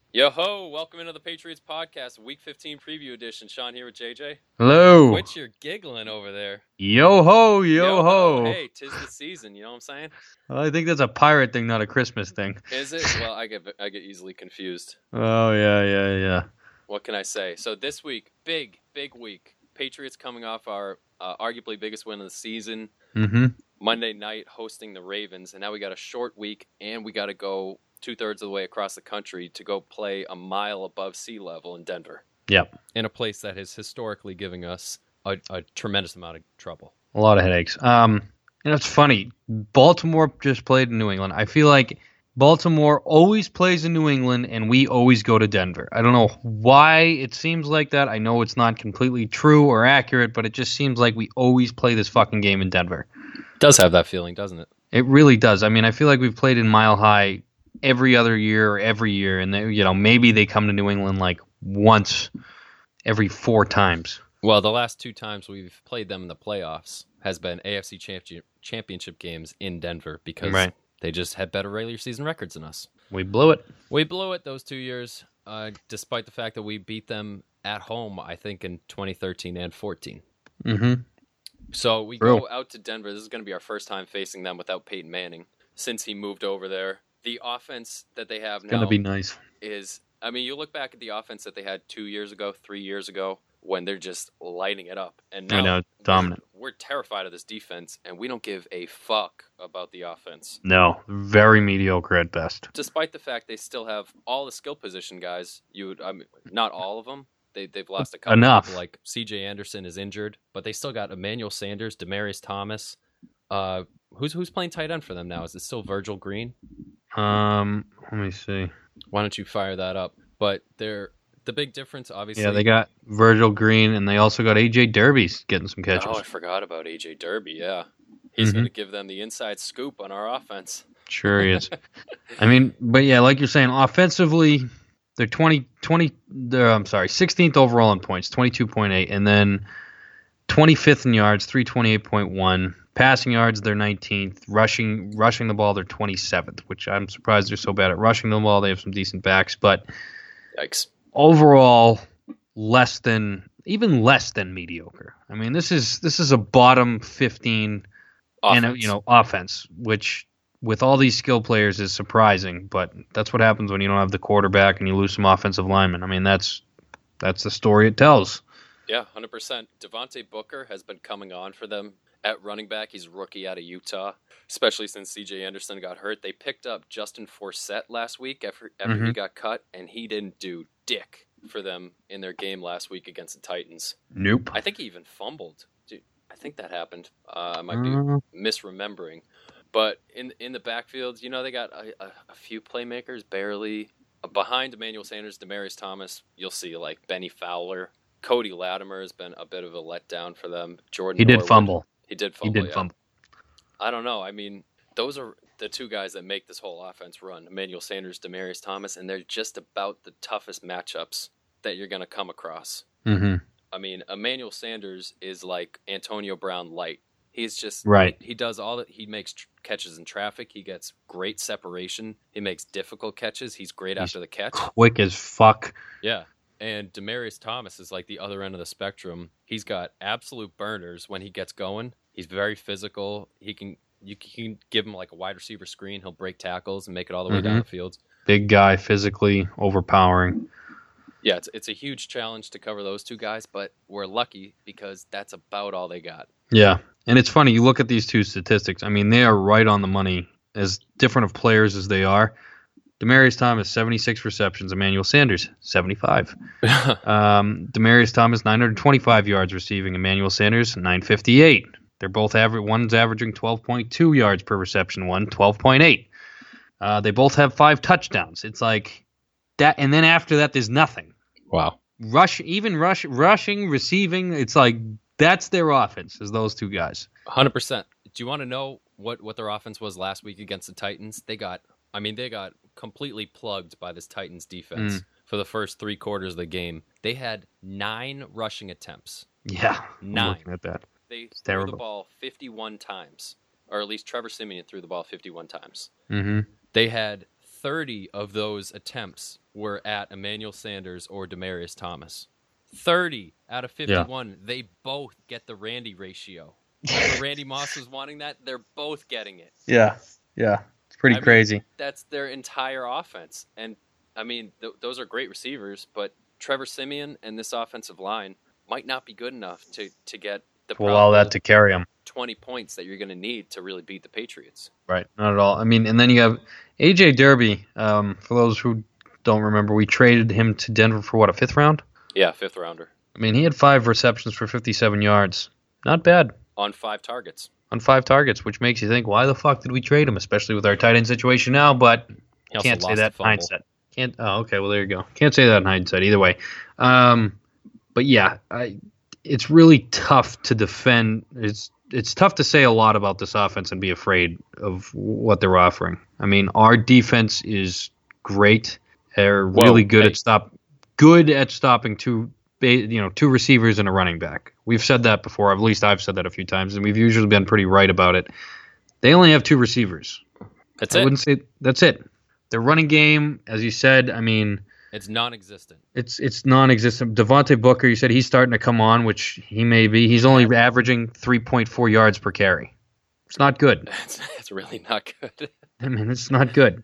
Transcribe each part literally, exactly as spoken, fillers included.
Yo ho! Welcome into the Patriots podcast, Week fifteen preview edition. Sean here with J J. Hello. Quit your giggling over there. Yo ho, yo, Yo ho. Hey, tis the season. You know what I'm saying? Well, I think that's a pirate thing, not a Christmas thing. Is it? Well, I get I get easily confused. Oh yeah, yeah, yeah. What can I say? So this week, big big week. Patriots coming off our uh, arguably biggest win of the season. Mm-hmm. Monday night hosting the Ravens, and now we got a short week, and we got to go two thirds of the way across the country to go play a mile above sea level in Denver. Yep. In a place that is historically giving us a, a tremendous amount of trouble. A lot of headaches. Um, you know, it's funny. Baltimore just played in New England. I feel like Baltimore always plays in New England, and we always go to Denver. I don't know why it seems like that. I know it's not completely true or accurate, but it just seems like we always play this fucking game in Denver. It does have that feeling, doesn't it? It really does. I mean, I feel like we've played in Mile High every other year or every year, and they, you know, maybe they come to New England like once every four times. Well, the last two times we've played them in the playoffs has been A F C champion, championship games in Denver because right. they just had better regular season records than us. We blew it. We blew it those two years, uh, despite the fact that we beat them at home, I think, in twenty thirteen and fourteen. Mm-hmm. So we Real. go out to Denver. This is going to be our first time facing them without Peyton Manning since he moved over there. The offense that they have It's now gonna be nice. is, I mean, you look back at the offense that they had two years ago, three years ago, when they're just lighting it up. And now I know, dominant. We're, we're terrified of this defense, and we don't give a fuck about the offense. No, very mediocre at best. Despite the fact they still have all the skill position guys, you would, I mean, not all of them. They, they've lost a couple Enough. people, like C J Anderson is injured, but they still got Emmanuel Sanders, Demaryius Thomas. Uh, who's who's playing tight end for them now? Is it still Virgil Green? Um, let me see. Why don't you fire that up? But they're the big difference, obviously. Yeah, they got Virgil Green, and they also got A J Derby's getting some catches. Oh, I forgot about A J Derby. Yeah, he's Mm-hmm. going to give them the inside scoop on our offense. Sure he is. I mean, but yeah, like you're saying, offensively, they're twenty, twenty they're, I'm sorry, sixteenth overall in points, twenty-two point eight, and then twenty-fifth in yards, three twenty-eight point one. Passing yards, they're nineteenth. Rushing rushing the ball, they're twenty-seventh, which I'm surprised they're so bad at rushing the ball. They have some decent backs, but Yikes. overall, less than, even less than mediocre. I mean, this is this is a bottom fifteen Offense. and a, you know offense, which with all these skill players is surprising, but that's what happens when you don't have the quarterback and you lose some offensive linemen. I mean, that's that's the story it tells. Yeah, one hundred percent. Devontae Booker has been coming on for them at running back. He's a rookie out of Utah, especially since C J Anderson got hurt. They picked up Justin Forsett last week after, after Mhm. he got cut, and he didn't do dick for them in their game last week against the Titans. Nope. I think he even fumbled. Dude, I think that happened. Uh, I might be Uh, misremembering. But in in the backfield, you know, they got a, a, a few playmakers, barely. Uh, behind Emmanuel Sanders, Demaryius Thomas, you'll see like Benny Fowler. Cody Latimer has been a bit of a letdown for them. Jordan he did Norwood, fumble. He did He fumble, did yeah. fumble. I don't know. I mean, those are the two guys that make this whole offense run. Emmanuel Sanders, Demaryius Thomas, and they're just about the toughest matchups that you're going to come across. Mm-hmm. I mean, Emmanuel Sanders is like Antonio Brown light. He's just Right. He, he does all that. He makes tr- catches in traffic. He gets great separation. He makes difficult catches. He's great He's after the catch. Quick as fuck. Yeah. And Demaryius Thomas is like the other end of the spectrum. He's got absolute burners when he gets going. He's very physical. He can you can give him like a wide receiver screen. He'll break tackles and make it all the way Mhm. down the field. Big guy, physically overpowering. Yeah, it's it's a huge challenge to cover those two guys, but we're lucky because that's about all they got. Yeah. And it's funny, you look at these two statistics. I mean, they are right on the money, as different of players as they are. Demaryius Thomas, seventy-six receptions. Emmanuel Sanders, seventy-five. um, Demaryius Thomas, nine hundred twenty-five yards receiving. Emmanuel Sanders, nine fifty-eight. They're both average. One's averaging twelve point two yards per reception. One, twelve point eight. Uh, they both have five touchdowns. It's like that, and then after that, there's nothing. Wow. Rush, even rush, rushing, receiving. It's like that's their offense. Is those two guys? one hundred percent. Do you want to know what, what their offense was last week against the Titans? They got, I mean, they got completely plugged by this Titans defense Mm. for the first three quarters of the game. They had nine rushing attempts. Yeah, I'm Nine. looking at that. They threw terrible. the ball fifty-one times, or at least Trevor Siemian threw the ball fifty-one times. Mm-hmm. They had thirty of those attempts were at Emmanuel Sanders or Demaryius Thomas. thirty out of fifty-one, yeah. They both get the Randy ratio. Remember Randy Moss was wanting that? They're both getting it. Yeah, yeah. It's pretty I crazy. Mean, that's their entire offense. And, I mean, th- those are great receivers, but Trevor Siemian and this offensive line might not be good enough to, to get the to allow that to carry them. twenty points that you're going to need to really beat the Patriots. Right, not at all. I mean, and then you have A J Derby. Um, for those who don't remember, we traded him to Denver for, what, a fifth round? Yeah, fifth rounder. I mean, he had five receptions for fifty-seven yards. Not bad. On five targets. On five targets, which makes you think, why the fuck did we trade him, especially with our tight end situation now? But he can't say that in hindsight. Can't. Oh, okay. Well, there you go. Can't say that in hindsight either way. Um, but yeah, I, it's really tough to defend. It's it's tough to say a lot about this offense and be afraid of what they're offering. I mean, our defense is great. They're really Whoa, good hey. at stop, good at stopping two, you know, two receivers and a running back. We've said that before. At least I've said that a few times, and we've usually been pretty right about it. They only have two receivers. That's I it. I wouldn't say that's it. Their running game, as you said, I mean, it's non-existent. It's it's non-existent. Devontae Booker, you said he's starting to come on, which he may be. He's only averaging three point four yards per carry. It's not good. It's, it's really not good. I mean, it's not good.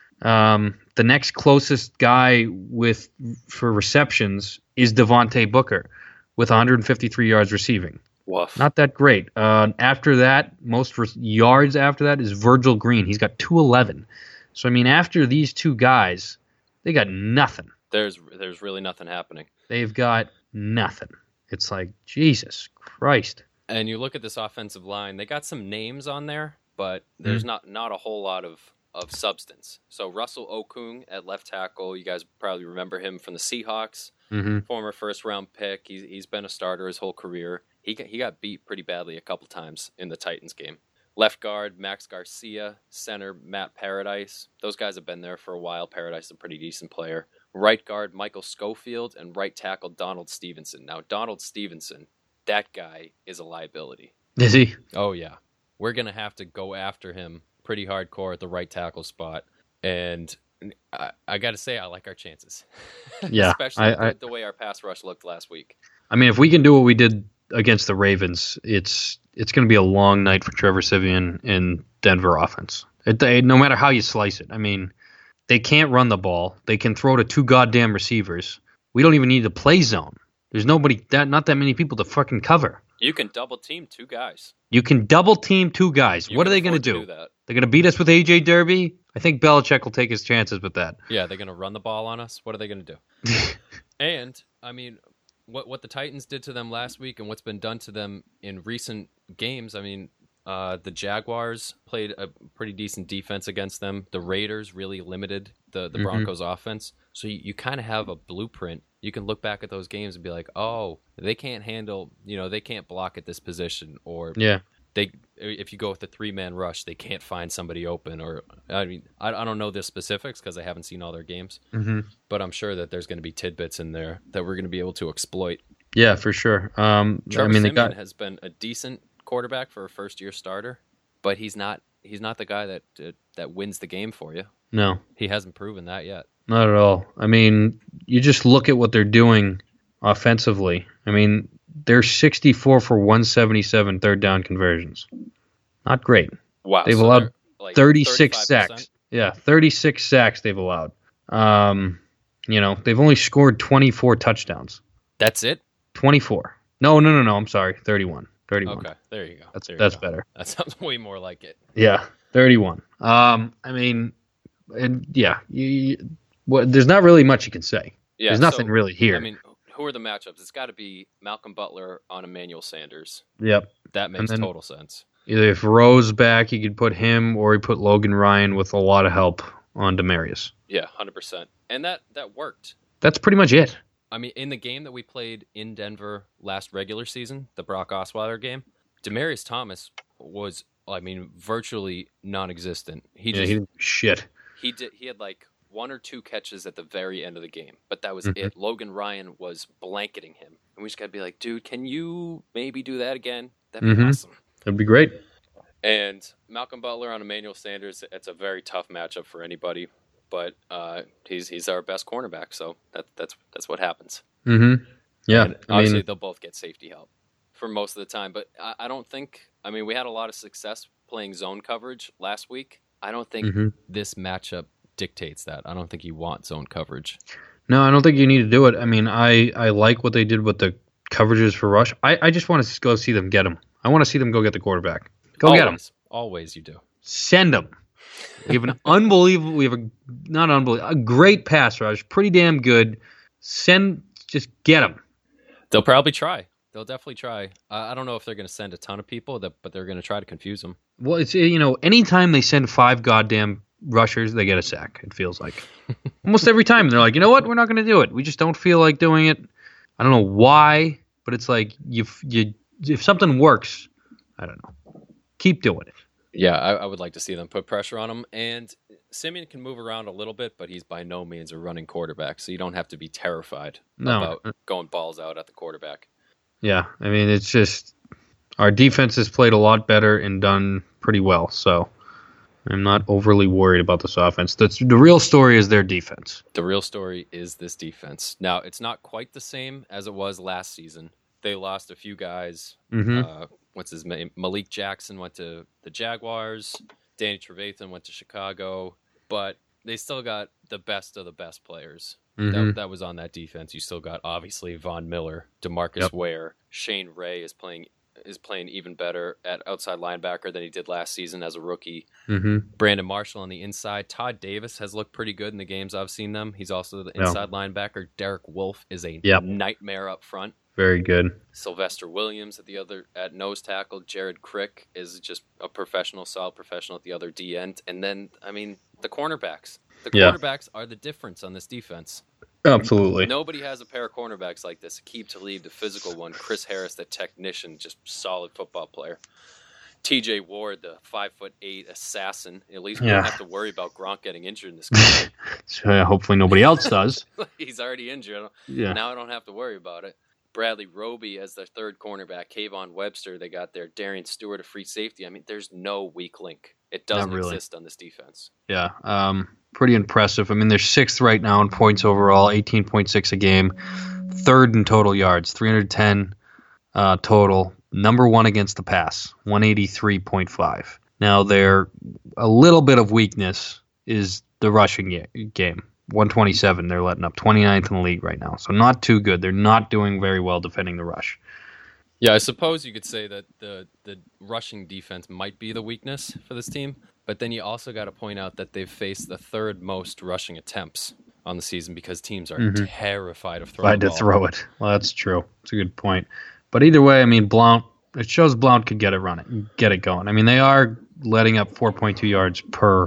Um, the next closest guy with for receptions is Devontae Booker with one hundred fifty-three yards receiving. Woof. Not that great. Uh, after that, most re- yards after that is Virgil Green. He's got two eleven. So, I mean, after these two guys, they got nothing. There's there's really nothing happening. They've got nothing. It's like, Jesus Christ. And you look at this offensive line, they got some names on there, but there's mm. not, not a whole lot of, of substance. So Russell Okung at left tackle, you guys probably remember him from the Seahawks, mm-hmm. former first-round pick. He's, he's been a starter his whole career. He got, he got beat pretty badly a couple times in the Titans game. Left guard, Max Garcia. Center, Matt Paradise. Those guys have been there for a while. Paradise is a pretty decent player. Right guard, Michael Schofield. And right tackle, Donald Stevenson. Now, Donald Stevenson, that guy is a liability. Is he? Oh, yeah. We're going to have to go after him pretty hardcore at the right tackle spot. And I, I got to say, I like our chances. Yeah. Especially I, the, I, the way our pass rush looked last week. I mean, if we can do what we did against the Ravens, it's it's going to be a long night for Trevor Siemian in Denver offense. It, they, no matter how you slice it. I mean, they can't run the ball. They can throw to two goddamn receivers. We don't even need a play zone. There's nobody, that not that many people to fucking cover. You can double team two guys. You can double team two guys. You what are they going to do? They're going to beat us with A J Derby? I think Belichick will take his chances with that. Yeah, they're going to run the ball on us. What are they going to do? And, I mean, what what the Titans did to them last week and what's been done to them in recent games, I mean, uh, the Jaguars played a pretty decent defense against them. The Raiders really limited the, the mm-hmm. Broncos offense. So you, you kind of have a blueprint. You can look back at those games and be like, oh, they can't handle, you know, they can't block at this position. Or yeah, they if you go with the three-man rush, they can't find somebody open. Or, I mean, I, I don't know the specifics because I haven't seen all their games. Mm-hmm. But I'm sure that there's going to be tidbits in there that we're going to be able to exploit. Yeah, for sure. Um, Trevor I mean, Siemian got... has been a decent quarterback for a first-year starter, but he's not he's not the guy that uh, that wins the game for you. No. He hasn't proven that yet. Not at all. I mean, you just look at what they're doing offensively. I mean, they're sixty-four for one seventy-seven third down conversions. Not great. Wow. They've so allowed like thirty-six sacks. Yeah, thirty-six sacks they've allowed. Um, you know, they've only scored twenty-four touchdowns. That's it? twenty-four. No, no, no, no. I'm sorry. thirty-one. thirty-one. Okay, there you go. That's there you that's go. better. That sounds way more like it. Yeah, thirty-one. Um, I mean, and yeah, you, you, well, there's not really much you can say. Yeah, there's nothing so, really here. I mean, who are the matchups? It's got to be Malcolm Butler on Emmanuel Sanders. Yep. That makes total sense. Either if Rowe's back, you could put him, or you put Logan Ryan with a lot of help on Demaryius. Yeah, one hundred percent. And that, that worked. That's pretty much it. I mean, in the game that we played in Denver last regular season, the Brock Osweiler game, Demaryius Thomas was, I mean, virtually non-existent. He yeah, just he didn't shit. He did. He had like one or two catches at the very end of the game, but that was mm-hmm. it. Logan Ryan was blanketing him, and we just got to be like, dude, can you maybe do that again? That'd be mm-hmm. awesome. That'd be great. And Malcolm Butler on Emmanuel Sanders, it's a very tough matchup for anybody. but uh, he's he's our best cornerback, so that, that's that's what happens. Mm-hmm. Yeah, and I obviously mean, they'll both get safety help for most of the time, but I, I don't think. I mean, we had a lot of success playing zone coverage last week. I don't think mm-hmm. this matchup dictates that. I don't think you want zone coverage. No, I don't think you need to do it. I mean, I, I like what they did with the coverages for rush. I, I just want to go see them get them. I want to see them go get the quarterback. Go always, get them. Always you do. Send them. We have an unbelievable, we have a, not unbelievable, a great pass rush. Pretty damn good. Send, just get them. They'll probably try. They'll definitely try. Uh, I don't know if they're going to send a ton of people, that, but they're going to try to confuse them. Well, it's, you know, anytime they send five goddamn rushers, they get a sack, it feels like. Almost every time. They're like, you know what? We're not going to do it. We just don't feel like doing it. I don't know why, but it's like, you, you, if something works, I don't know. Keep doing it. Yeah, I, I would like to see them put pressure on him. And Simeon can move around a little bit, but he's by no means a running quarterback, so you don't have to be terrified no. about going balls out at the quarterback. Yeah, I mean, it's just our defense has played a lot better and done pretty well, so I'm not overly worried about this offense. That's, the real story is their defense. The real story is this defense. Now, it's not quite the same as it was last season. They lost a few guys. Mm-hmm. Uh, what's his name? Malik Jackson went to the Jaguars. Danny Trevathan went to Chicago. But they still got the best of the best players. Mm-hmm. That, that was on that defense. You still got, obviously, Von Miller, DeMarcus Yep. Ware. Shane Ray is playing is playing even better at outside linebacker than he did last season as a rookie. Mm-hmm. Brandon Marshall on the inside. Todd Davis has looked pretty good in the games I've seen them. He's also the inside yeah. linebacker. Derek Wolfe is a yep. nightmare up front. Very good. Sylvester Williams at the other at nose tackle. Jared Crick is just a professional, solid professional at the other D end. And then, I mean, the cornerbacks. The yeah. cornerbacks are the difference on this defense. Absolutely. Nobody has a pair of cornerbacks like this. Aqib Talib, the physical one. Chris Harris, the technician, just solid football player. T J Ward, the five foot eight assassin. At least we yeah. don't have to worry about Gronk getting injured in this game. So, uh, hopefully nobody else does. He's already injured. Yeah. Now I don't have to worry about it. Bradley Roby as their third cornerback. Kayvon Webster, they got there. Darian Stewart, a free safety. I mean, there's no weak link. It doesn't really. exist on this defense. Yeah, um, pretty impressive. I mean, they're sixth right now in points overall, eighteen point six a game. Third in total yards, three hundred ten uh, total. Number one against the pass, one eighty-three point five. Now, their a little bit of weakness is the rushing game. one twenty-seven, they're letting up. twenty-ninth in the league right now. So not too good. They're not doing very well defending the rush. Yeah, I suppose you could say that the, the rushing defense might be the weakness for this team, but then you also got to point out that they've faced the third most rushing attempts on the season because teams are mm-hmm. terrified of throwing Tried the to ball. throw it. Well, that's true. It's a good point. But either way, I mean, Blount, it shows Blount could get it running, get it going. I mean, they are letting up four point two yards per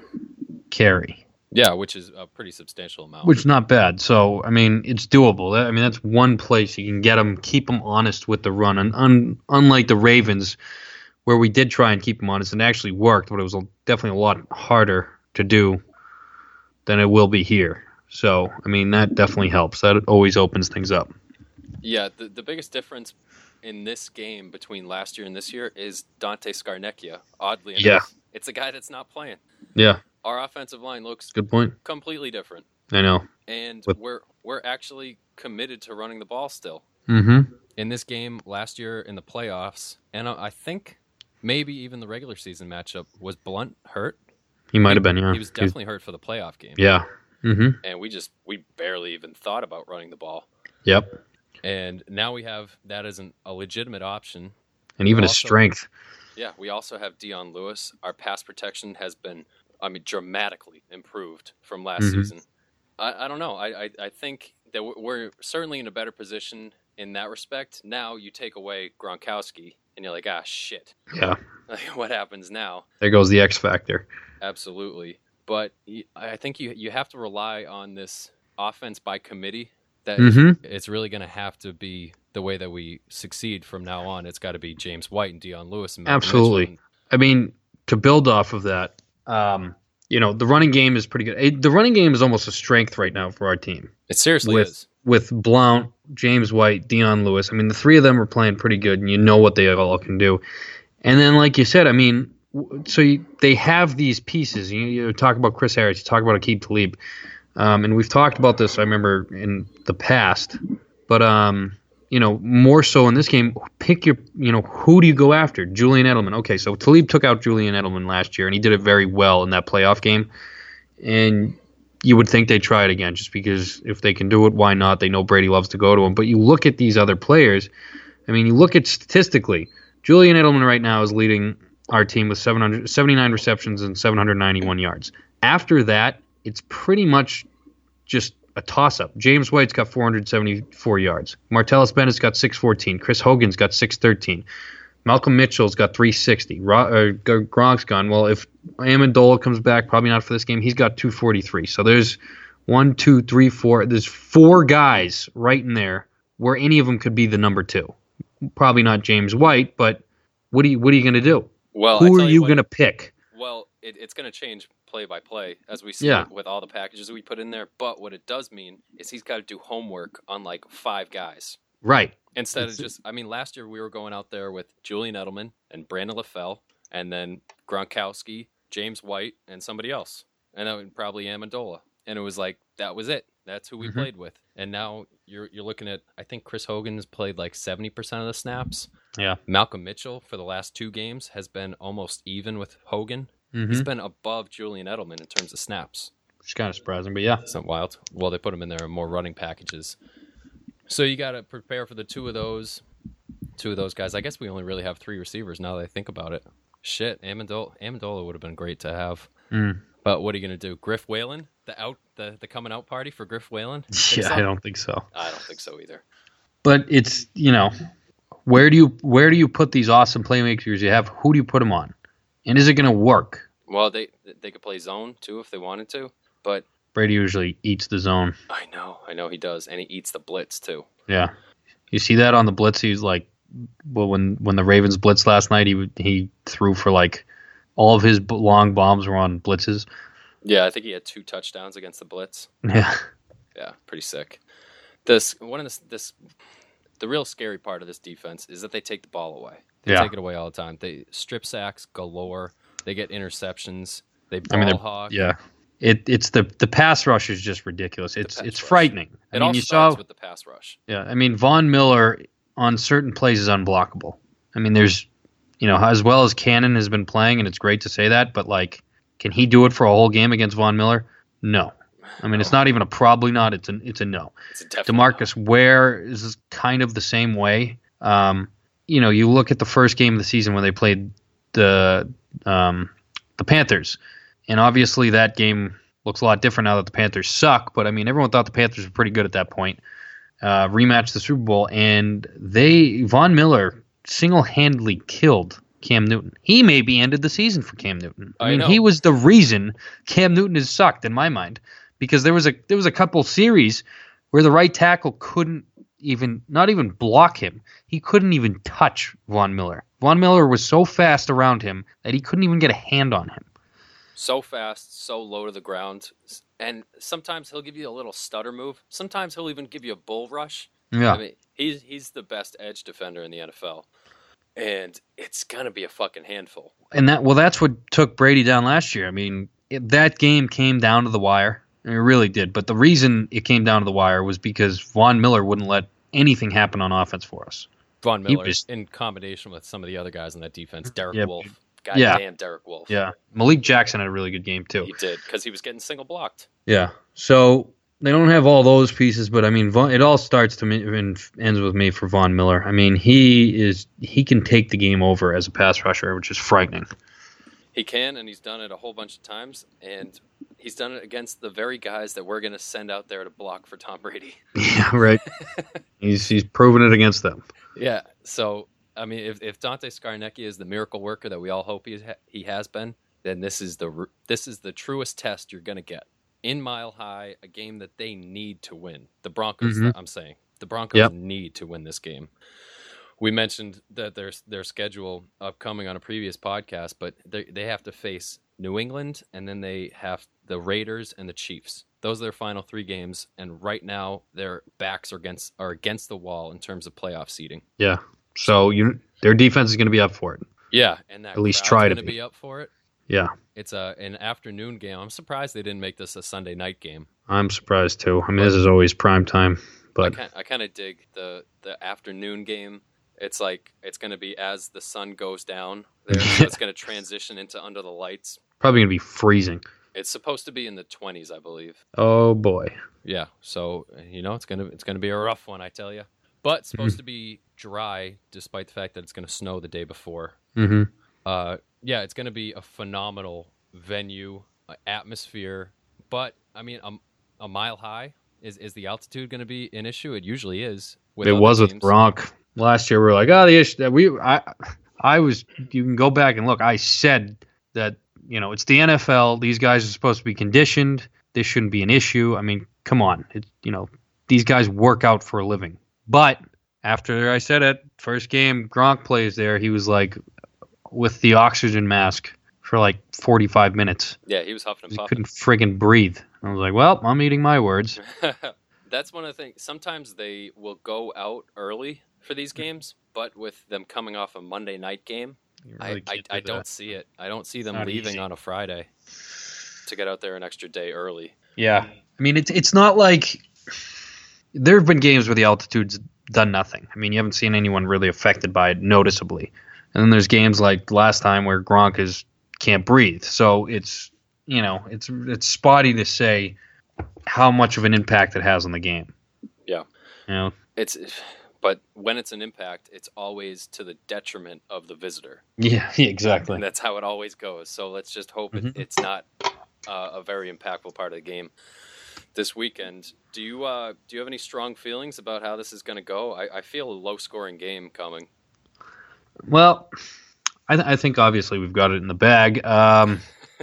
carry. Yeah, which is a pretty substantial amount. Which is not bad. So, I mean, it's doable. I mean, that's one place you can get them, keep them honest with the run. And un, unlike the Ravens, where we did try and keep them honest, and it actually worked, but it was definitely a lot harder to do than it will be here. So, I mean, that definitely helps. That always opens things up. Yeah, the, the biggest difference in this game between last year and this year is Dante Scarnecchia. Oddly enough, yeah. it's a guy that's not playing. Yeah. Our offensive line looks good point. completely different. I know. And With... we're we're actually committed to running the ball still. Mm-hmm. In this game last year in the playoffs, and I think maybe even the regular season matchup, was Blunt hurt? He might have been, yeah. He was definitely hurt for the playoff game. Yeah. Mm-hmm. And we just we barely even thought about running the ball. Yep. And now we have that as an, a legitimate option. And even we a also, strength. Yeah, we also have Dion Lewis. Our pass protection has been, I mean, dramatically improved from last mm-hmm. season. I, I don't know. I, I, I think that we're certainly in a better position in that respect. Now you take away Gronkowski, and you're like, ah, shit. Yeah. Like, what happens now? There goes the X factor. Absolutely. But I think you you have to rely on this offense by committee. That mm-hmm. it's really going to have to be the way that we succeed from now on. It's got to be James White and Dion Lewis. And Absolutely. Mitchell. I mean, to build off of that, um, you know, the running game is pretty good. The running game is almost a strength right now for our team. It seriously with, is. With Blount, James White, Dion Lewis. I mean, the three of them are playing pretty good, and you know what they all can do. And then, like you said, I mean, so you, they have these pieces. You, you talk about Chris Harris, you talk about Aqib Talib, um, and we've talked about this, I remember, in the past. But, um, you know, more so in this game, pick your, you know, who do you go after? Julian Edelman. Okay, so Talib took out Julian Edelman last year, and he did it very well in that playoff game. And you would think they'd try it again, just because if they can do it, why not? They know Brady loves to go to him. But you look at these other players, I mean, you look at statistically, Julian Edelman right now is leading our team with seven hundred seventy-nine receptions and seven hundred ninety-one yards. After that, it's pretty much just a toss-up. James White's got four hundred seventy-four yards. Martellus Bennett's got six fourteen. Chris Hogan's got six thirteen. Malcolm Mitchell's got three sixty. Ro- uh, Gronk's gone. Well, if Amendola comes back, probably not for this game, he's got two forty-three. So there's one, two, three, four. There's four guys right in there where any of them could be the number two. Probably not James White, but what are you, what are you going to do? Well, Who are you, you going to pick? Well, it, it's going to change play by play, as we see yeah. with all the packages we put in there. But what it does mean is he's got to do homework on like five guys. Right. Instead it's, of just, I mean, last year we were going out there with Julian Edelman and Brandon LaFell, and then Gronkowski, James White, and somebody else. And then probably Amendola. And it was like, that was it. That's who we mm-hmm. played with. And now you're you're looking at, I think Chris Hogan has played like seventy percent of the snaps. Yeah. Malcolm Mitchell for the last two games has been almost even with Hogan. Mm-hmm. He's been above Julian Edelman in terms of snaps. Which is kind of surprising, but yeah. It's not wild. Well, they put him in there in more running packages. So you got to prepare for the two of those two of those guys. I guess we only really have three receivers now that I think about it. Shit, Amendola, Amendola would have been great to have. Mm. But what are you going to do? Griff Whalen? The out the, the coming out party for Griff Whalen? Yeah, so? I don't think so. I don't think so either. But it's, you know, where do you where do you put these awesome playmakers you have? Who do you put them on? And is it going to work? Well, they they could play zone too if they wanted to, but Brady usually eats the zone. I know, I know he does, and he eats the blitz too. Yeah, you see that on the blitz. He's like, well, when when the Ravens blitzed last night, he he threw for like all of his long bombs were on blitzes. Yeah, I think he had two touchdowns against the blitz. Yeah, yeah, pretty sick. This one of this this the real scary part of this defense is that they take the ball away. They yeah. take it away all the time. They strip sacks galore. They get interceptions. They ball I mean, hawk. Yeah. It it's the the pass rush is just ridiculous. It's it's rush. frightening. It I mean, all you starts saw, with the pass rush. Yeah, I mean Von Miller on certain plays is unblockable. I mean, there's, you know, as well as Cannon has been playing, and it's great to say that, but like, can he do it for a whole game against Von Miller? No. I mean, no. It's not even a probably not. It's a it's a no. It's a DeMarcus no. Ware is kind of the same way. Um, you know, you look at the first game of the season when they played the um, the Panthers. And obviously that game looks a lot different now that the Panthers suck. But, I mean, everyone thought the Panthers were pretty good at that point. Uh, rematched the Super Bowl. And they, Von Miller single-handedly killed Cam Newton. He maybe ended the season for Cam Newton. I, I mean, know. He was the reason Cam Newton has sucked in my mind. Because there was a there was a couple series where the right tackle couldn't even, not even block him. He couldn't even touch Von Miller. Von Miller was so fast around him that he couldn't even get a hand on him. So fast, so low to the ground, and sometimes he'll give you a little stutter move. Sometimes he'll even give you a bull rush. Yeah, I mean, he's he's the best edge defender in the N F L, and it's gonna be a fucking handful. And that well, that's what took Brady down last year. I mean, it, that game came down to the wire. It really did. But the reason it came down to the wire was because Von Miller wouldn't let anything happen on offense for us. Von Miller, was, in combination with some of the other guys on that defense, Derek yeah, Wolfe. Goddamn yeah. Derek Wolfe. Yeah. Malik Jackson had a really good game, too. He did, because he was getting single blocked. Yeah. So they don't have all those pieces, but, I mean, Von, it all starts to me and ends with me for Von Miller. I mean, he is he can take the game over as a pass rusher, which is frightening. He can, and he's done it a whole bunch of times, and he's done it against the very guys that we're going to send out there to block for Tom Brady. Yeah, right. he's he's proven it against them. Yeah, so, I mean, if, if Dante Scarnecchia is the miracle worker that we all hope he, ha- he has been, then this is the this is the truest test you're going to get. In Mile High, a game that they need to win. The Broncos, mm-hmm. I'm saying. The Broncos yep. need to win this game. We mentioned that their their schedule upcoming on a previous podcast, but they they have to face New England, and then they have the Raiders and the Chiefs. Those are their final three games, and right now their backs are against are against the wall in terms of playoff seeding. Yeah, so you their defense is going to be up for it. Yeah, and that At least crowd's try to going to be. be up for it. Yeah, It's a an afternoon game. I'm surprised they didn't make this a Sunday night game. I'm surprised too. I mean, this is always prime time, but I kind I kind of dig the the afternoon game. It's like it's going to be as the sun goes down there, so it's going to transition into under the lights. probably gonna be freezing. It's supposed to be in the twenties, I believe. Oh boy. Yeah, so you know it's gonna it's gonna be a rough one, I tell you. But it's supposed to be dry, despite the fact that it's gonna snow the day before. Mm-hmm. Uh, yeah, it's gonna be a phenomenal venue, uh, atmosphere. But I mean, a, a mile high is is the altitude gonna be an issue? It usually is. With It other was with teams. Gronk last year. We were like, oh, the issue that we, I, I was. You can go back and look. I said that you know it's the N F L. These guys are supposed to be conditioned. This shouldn't be an issue. I mean, come on. It, you know, these guys work out for a living. But after I said it, first game Gronk plays there, he was like with the oxygen mask for like forty-five minutes. Yeah, he was huffing and He puffing. couldn't friggin' breathe. I was like, well, I'm eating my words. That's one of the things. Sometimes they will go out early for these games, but with them coming off a Monday night game, You I, really I, can't I do don't that. see it. I don't see them Not leaving easy. on a Friday to get out there an extra day early. Yeah. I mean, it's it's not like there have been games where the altitude's done nothing. I mean, you haven't seen anyone really affected by it noticeably. And then there's games like last time where Gronk is can't breathe. So it's you know it's it's spotty to say how much of an impact it has on the game. Yeah. You know. It's, but when it's an impact, it's always to the detriment of the visitor. Yeah. Exactly. And that's how it always goes. So let's just hope Mhm. it, it's not uh, a very impactful part of the game this weekend. Do you uh, do you have any strong feelings about how this is going to go? I, I feel a low-scoring game coming. Well, I, th- I think obviously we've got it in the bag. Um,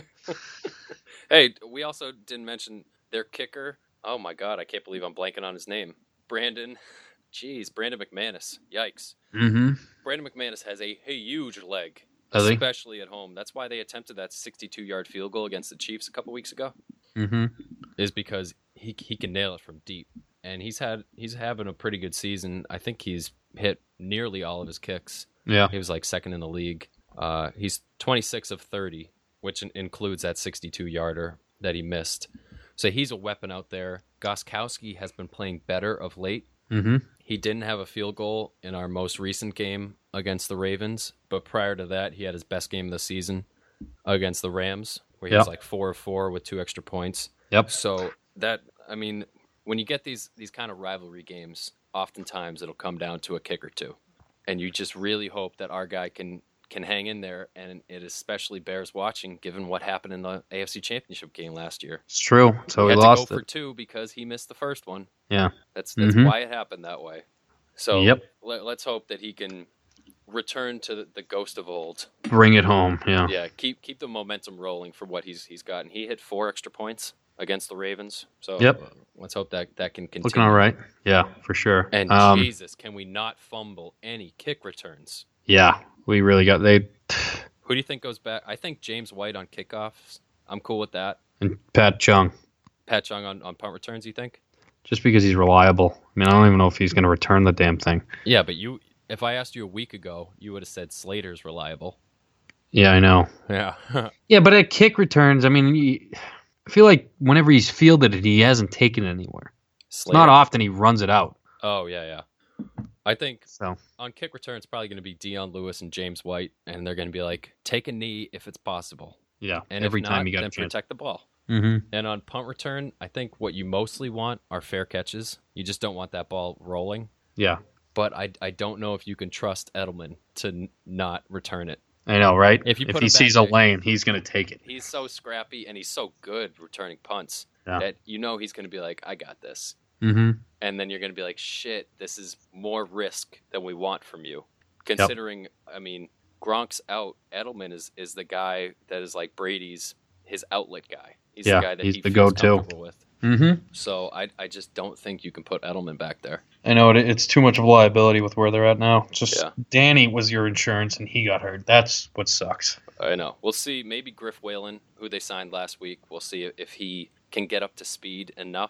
Hey, we also didn't mention their kicker. Oh my God, I can't believe I'm blanking on his name. Brandon, jeez, Brandon McManus. Yikes. mm-hmm. Brandon McManus has a, a huge leg, Does he? especially at home. That's why they attempted that sixty-two-yard field goal against the Chiefs a couple weeks ago. Mm-hmm. Is because he he can nail it from deep, and he's had he's having a pretty good season. I think he's hit nearly all of his kicks. Yeah. He was like second in the league. Uh, he's twenty-six of thirty, which in- includes that sixty-two-yarder that he missed. So he's a weapon out there. Gostkowski has been playing better of late. Mm-hmm. He didn't have a field goal in our most recent game against the Ravens, but prior to that, he had his best game of the season against the Rams, where he Yep. was like four of four with two extra points. Yep. So that, I mean, when you get these these kind of rivalry games, oftentimes it'll come down to a kick or two, and you just really hope that our guy can can hang in there. And it especially bears watching, given what happened in the A F C Championship game last year. It's true. So he we had lost to go it. for two because he missed the first one. Yeah. That's that's Mhm. why it happened that way. So Yep. let, let's hope that he can return to the, the ghost of old. Bring it home. Yeah. Yeah, keep keep the momentum rolling for what he's he's gotten. He hit four extra points against the Ravens. So Yep. uh, let's hope that that can continue. Looking all right. Yeah, for sure. And um, Jesus, can we not fumble any kick returns? yeah, we really got they Who do you think goes back? I think James White on kickoffs. I'm cool with that. and Pat Chung. Pat Chung on, on punt returns, you think? Just because he's reliable. I mean, I don't even know if he's going to return the damn thing. Yeah, but you if I asked you a week ago, you would have said Slater's reliable. Yeah, I know. Yeah. Yeah, but at kick returns, I mean, he, I feel like whenever he's fielded it, he hasn't taken it anywhere. It's not often he runs it out. Oh, yeah, yeah. I think So on kick return, it's probably going to be Dion Lewis and James White, and they're going to be like, take a knee if it's possible. yeah, And every if time not, you got then a chance. protect the ball. Mm-hmm. And on punt return, I think what you mostly want are fair catches. You just don't want that ball rolling. Yeah, But I, I don't know if you can trust Edelman to n- not return it. I know, right? If you if put he him back sees a there- lane, he's going to take it. He's so scrappy and he's so good returning punts Yeah. that you know he's going to be like, I got this. Mm-hmm. And then you're going to be like, shit, this is more risk than we want from you. Considering, I mean, Gronk's out. Edelman is, is the guy that is like Brady's, his outlet guy. He's Yeah, the guy that he's he the feels go-to. comfortable with. Mm-hmm. So I, I just don't think you can put Edelman back there. I know it, it's too much of a liability with where they're at now. It's just Yeah. Danny was your insurance and he got hurt. That's what sucks. I know. We'll see. Maybe Griff Whalen, who they signed last week, we'll see if he can get up to speed enough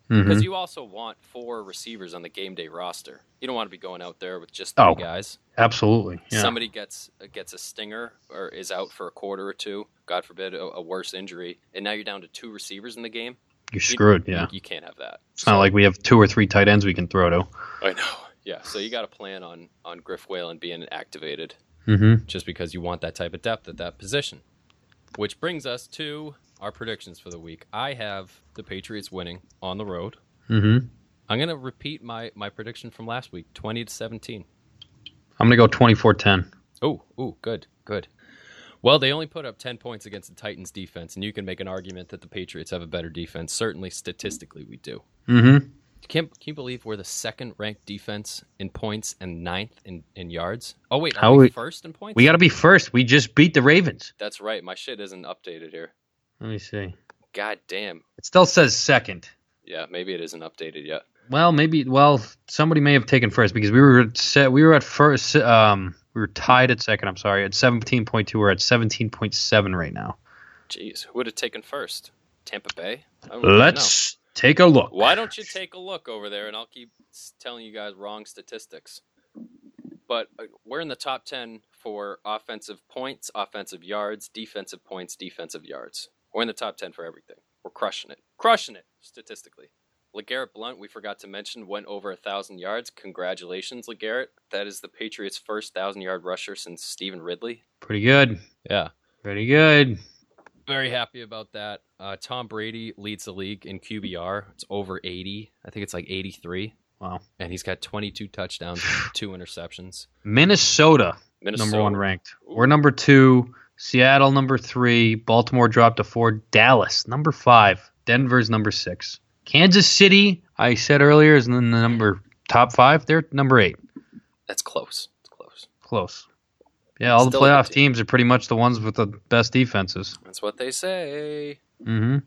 Because hmm you also want four receivers on the game day roster. You don't want to be going out there with just three Oh. guys. Absolutely. Yeah. Somebody gets gets a stinger or is out for a quarter or two, God forbid, a, a worse injury, and now you're down to two receivers in the game. You're screwed. You, yeah. you, you can't have that. It's so, not like we have two or three tight ends we can throw to. I know. Yeah. So you got to plan on on Griff Whalen being activated, Mm-hmm. just because you want that type of depth at that position. Which brings us to our predictions for the week. I have the Patriots winning on the road. Mm-hmm. I'm gonna repeat my my prediction from last week, twenty to seventeen. I'm gonna go twenty-four ten. Oh, oh, good, good. Well, they only put up ten points against the Titans defense, and you can make an argument that the Patriots have a better defense. Certainly, statistically, we do. Mm-hmm. Can, can you believe we're the second-ranked defense in points and ninth in, in yards? Oh, wait, How are we, we- first in points? We got to be first. We just beat the Ravens. That's right. My shit isn't updated here. Let me see. God damn. It still says second. Yeah, maybe it isn't updated yet. Well, maybe. Well, somebody may have taken first because we were set. We were at first. Um, we were tied at second. I'm sorry, at seventeen point two. We're at seventeen point seven right now. Jeez, who would have taken first? Tampa Bay? I don't really Let's take a look. know. Why don't you take a look over there, and I'll keep s- telling you guys wrong statistics. But uh, we're in the top ten for offensive points, offensive yards, defensive points, defensive yards. We're in the top ten for everything. We're crushing it. Crushing it, statistically. LeGarrette Blount, we forgot to mention, went over one thousand yards. Congratulations, LeGarrette. That is the Patriots' first one thousand-yard rusher since Stephen Ridley. Pretty good. Yeah. Pretty good. Very happy about that. Uh, Tom Brady leads the league in Q B R. It's over eighty. I think it's like eighty-three. Wow. And he's got twenty-two touchdowns and two interceptions. Minnesota, Minnesota. number one ranked. Ooh. We're number two. Seattle, number three. Baltimore dropped to four. Dallas, number five. Denver's number six. Kansas City, I said earlier, is in the number top five. They're number eight. That's close. It's close. Close. Yeah, all Still the a good playoff team. teams are pretty much the ones with the best defenses. That's what they say. Mm-hmm.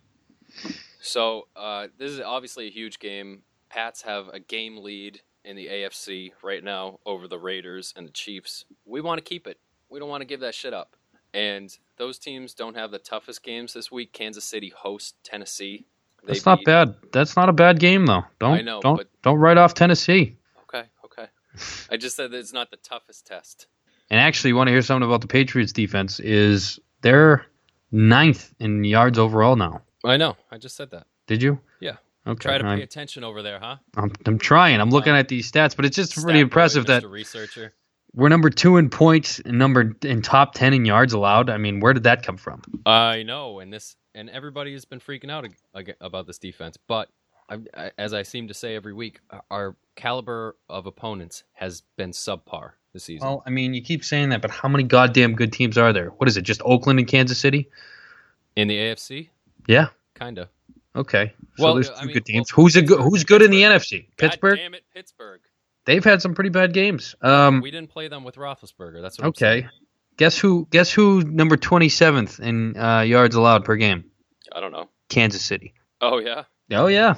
So uh, this is obviously a huge game. Pats have a game lead in the A F C right now over the Raiders and the Chiefs. We want to keep it. We don't want to give that shit up. And those teams don't have the toughest games this week. Kansas City hosts Tennessee. They That's not beat- bad. That's not a bad game though. Don't I know, don't but- don't write off Tennessee. Okay, okay. I just said that it's not the toughest test. And actually, you want to hear something about the Patriots defense? Is they're ninth in yards overall now. I know. I just said that. Did you? Yeah. Okay. Try to pay I'm, attention over there, huh? I'm, I'm trying. I'm looking at these stats, but it's just Stat pretty boy, impressive that Mister Researcher. we're number two in points and number in top ten in yards allowed. I mean, where did that come from? I know, and this and everybody has been freaking out ag- ag- about this defense. But I, I, as I seem to say every week, our caliber of opponents has been subpar this season. Well, I mean, you keep saying that, but how many goddamn good teams are there? What is it? Just Oakland and Kansas City? In the A F C, Yeah. kinda. Okay. So Well, there's I two mean, good teams. well, who's a good, Pittsburgh- who's good in the Pittsburgh. N F C? Pittsburgh. God damn it, Pittsburgh. They've had some pretty bad games. Um. We didn't play them with Roethlisberger. That's what I'm Okay. saying. Guess who? Guess who? Number twenty-seventh in uh, yards allowed per game. I don't know. Kansas City. Oh yeah. Oh yeah.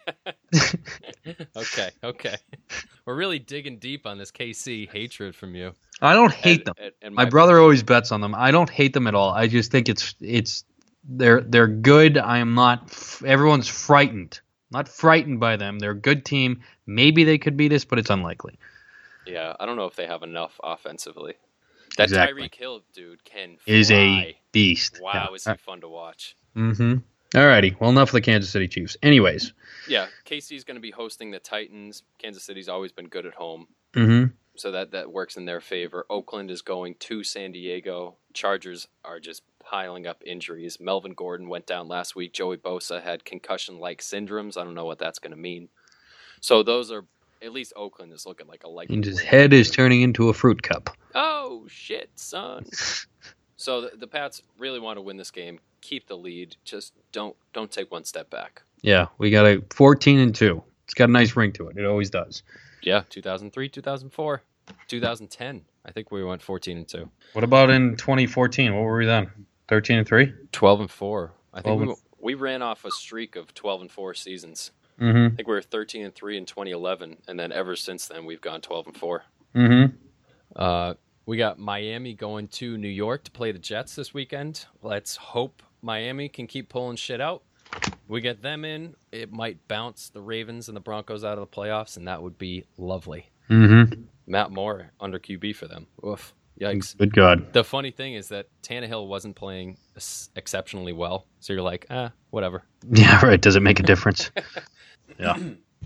Okay. Okay. We're really digging deep on this K C hatred from you. I don't hate And- them. and- and My brother always bets on them. I don't hate them at all. I just think it's it's they're they're good. I am not. f- Everyone's frightened. Not frightened by them. They're a good team. Maybe they could beat us, but it's unlikely. Yeah, I don't know if they have enough offensively. That Exactly. Tyreek Hill dude can fly. Is a beast. Wow, is he fun to watch? Mm-hmm. Alrighty. Well, enough of the Kansas City Chiefs. Anyways. Yeah, K C's going to be hosting the Titans. Kansas City's always been good at home, Mm-hmm. so that, that works in their favor. Oakland is going to San Diego. Chargers are just piling up injuries. Melvin Gordon went down last week. Joey Bosa had concussion-like syndromes. I don't know what that's going to mean. So those are, at least Oakland is looking like a likely And his win. head is turning into a fruit cup. Oh, shit, son. So the, the Pats really want to win this game. Keep the lead. Just don't don't take one step back. Yeah, we got a fourteen and two. It's got a nice ring to it. It always does. Yeah, two thousand three, two thousand four, two thousand ten. I think we went fourteen and two. What about in twenty fourteen? What were we then? thirteen and three? twelve and four. I think twelve we, and- we ran off a streak of twelve and four seasons. Mm-hmm. I think we were thirteen and three in twenty eleven, and then ever since then we've gone twelve and four. Mm-hmm. Uh, we got Miami going to New York to play the Jets this weekend. Let's hope Miami can keep pulling shit out. We get them in, it might bounce the Ravens and the Broncos out of the playoffs, and that would be lovely. Mm-hmm. Matt Moore under Q B for them. Oof. Yikes. Good God. The funny thing is that Tannehill wasn't playing exceptionally well, so you're like, ah, whatever. Yeah, right. Does it make a difference? Yeah.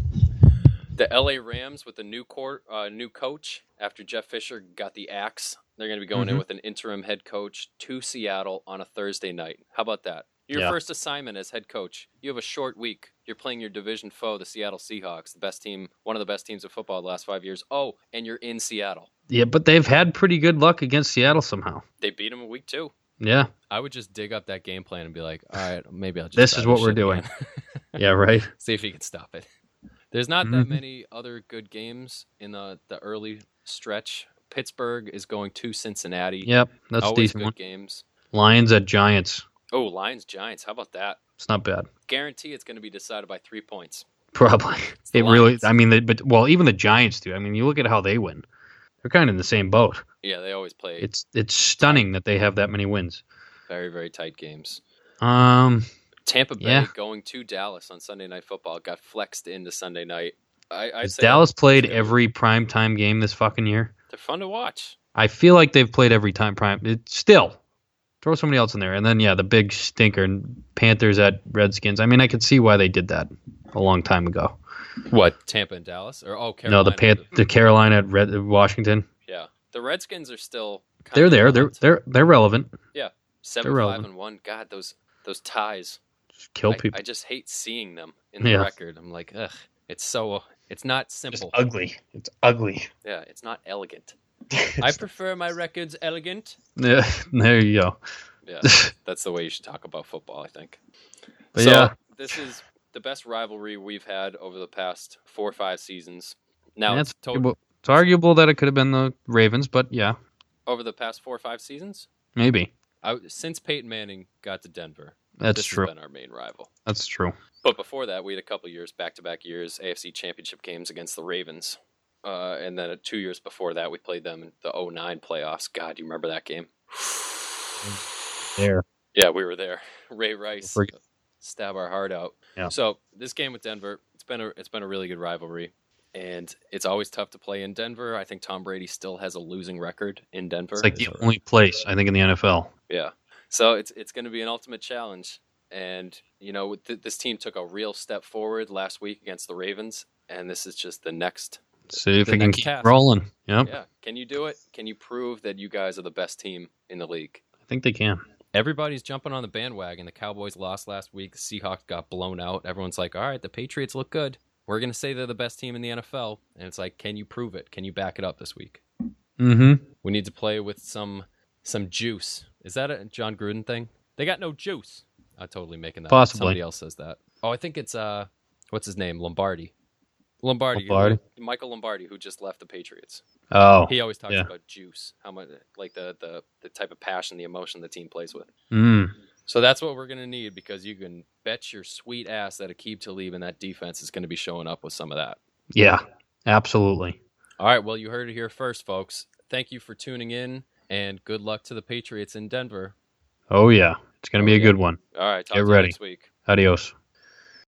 The L A Rams with the new court, uh, new coach after Jeff Fisher got the axe. They're going to be going Mhm. in with an interim head coach to Seattle on a Thursday night. How about that? Your Yeah. first assignment as head coach. You have a short week. You're playing your division foe, the Seattle Seahawks, the best team, one of the best teams of football the last five years. Oh, and you're in Seattle. Yeah, but they've had pretty good luck against Seattle somehow. They beat them in week two. Yeah. I would just dig up that game plan and be like, all right, maybe I'll just. This try is what we're shit doing. again. Yeah, right. See if he can stop it. There's not that Mhm. many other good games in the, the early stretch. Pittsburgh is going to Cincinnati. Yep, that's a Always decent good one. games. Lions at Giants. Oh, Lions, Giants. How about that? It's not bad. Guarantee it's going to be decided by three points. Probably. the It really. Lions. I mean, the, but well, even the Giants do. I mean, you look at how they win. They're kind of in the same boat. Yeah, they always play It's it's stunning that they have that many wins. very, very tight games. Um. Tampa Bay Yeah. going to Dallas on Sunday Night Football got flexed into Sunday night. I, I'd Has say Dallas played it's gonna be- every primetime game this fucking year? They're fun to watch. I feel like they've played every time prime. It, still, throw somebody else in there, and then yeah, the big stinker Panthers at Redskins. I mean, I could see why they did that a long time ago. What, Tampa and Dallas? Or oh, Carolina. No, the Pan- the Carolina at Red- Washington. Yeah, the Redskins are still. Kind They're of there. They're relevant. they're they're relevant. Seven, they're five, relevant. and one. God, those those ties. Just kill I, people. I just hate seeing them in the Yeah. record. I'm like, ugh. It's so. It's not simple. ugly. It's ugly. Yeah, it's not elegant. I prefer my records elegant. Yeah, there you go. Yeah, that's the way you should talk about football, I think. But so, yeah. this is the best rivalry we've had over the past four or five seasons. Now, Yeah, it's it's, to- arguable. It's arguable that it could have been the Ravens, but yeah, over the past four or five seasons, maybe. I, since Peyton Manning got to Denver, That's this true. has been our main rival. That's true. But before that, we had a couple years, back-to-back years, A F C Championship games against the Ravens. Uh, and then uh, two years before that, we played them in the oh nine playoffs. God, you remember that game? There. Yeah, we were there. Ray Rice Forget- stab our heart out. Yeah. So this game with Denver, it's been a it's been a really good rivalry, and it's always tough to play in Denver. I think Tom Brady still has a losing record in Denver. It's like the Is- only place I think in the N F L. Yeah. So it's it's going to be an ultimate challenge, and you know th- this team took a real step forward last week against the Ravens, and this is just the next. See if The we can next keep task. rolling. Yep. Yeah. Can you do it? Can you prove that you guys are the best team in the league? I think they can. Everybody's jumping on the bandwagon. The Cowboys lost last week. The Seahawks got blown out. Everyone's like, all right, the Patriots look good. We're going to say they're the best team in the N F L. And it's like, can you prove it? Can you back it up this week? Mm-hmm. We need to play with some some juice. Is that a John Gruden thing? They got no juice. I'm totally making that up. Possibly. Somebody else says that. Oh, I think it's, uh, what's his name? Lombardi. Lombardi. Lombardi? Michael Lombardi, who just left the Patriots. Oh. He always talks yeah. about juice, how much, like the, the, the type of passion, the emotion the team plays with. Mm. So that's what we're going to need, because you can bet your sweet ass that Aqib Talib and that defense is going to be showing up with some of that. Yeah. Absolutely. All right, well, you heard it here first, folks. Thank you for tuning in, and good luck to the Patriots in Denver. Oh yeah. It's gonna Oh, be a yeah. good one. All right, talk Get to ready. you next week. Adios.